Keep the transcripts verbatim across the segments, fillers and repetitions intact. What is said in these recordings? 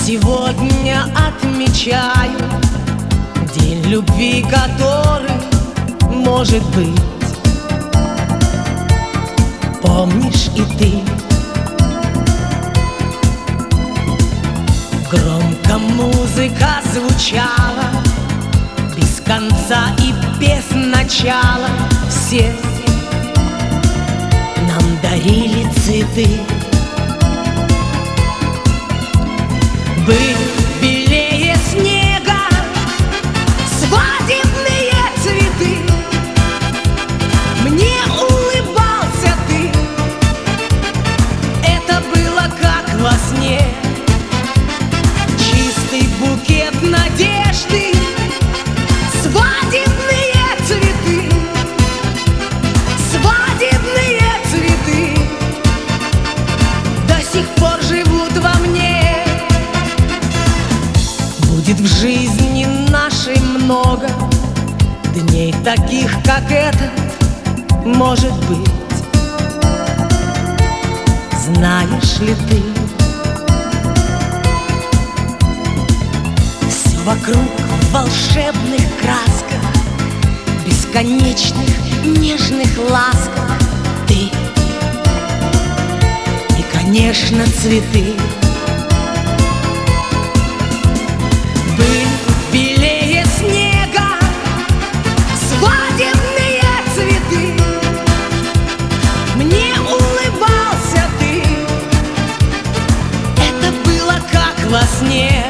Сегодня отмечаю день любви, который, может быть, помнишь и ты. Громко музыка звучала, без конца и без начала. Все нам дарили цветы. Были белее снега свадебные цветы. Мне улыбался ты, это было как во сне. Чистый букет надежды, свадебные цветы, свадебные цветы до сих пор живут во мне. Будет в жизни нашей много дней таких, как этот, может быть. Знаешь ли ты, все вокруг в волшебных красках, бесконечных нежных ласках. Ты и, конечно, цветы. Были белее снега свадебные цветы. Мне улыбался ты, это было как во сне.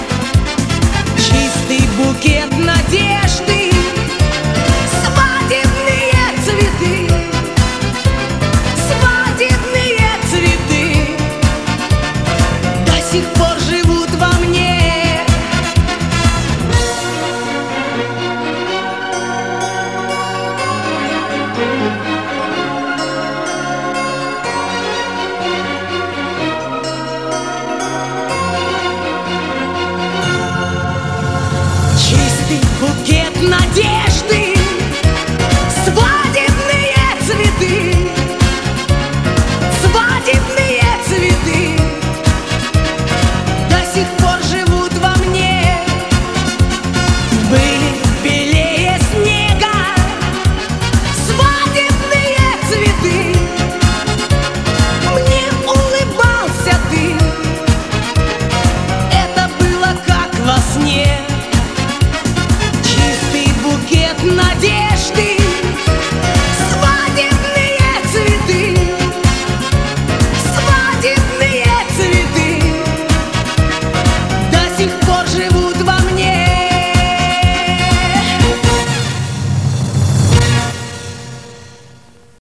Чистый букет надежды, свадебные цветы, свадебные цветы до сих пор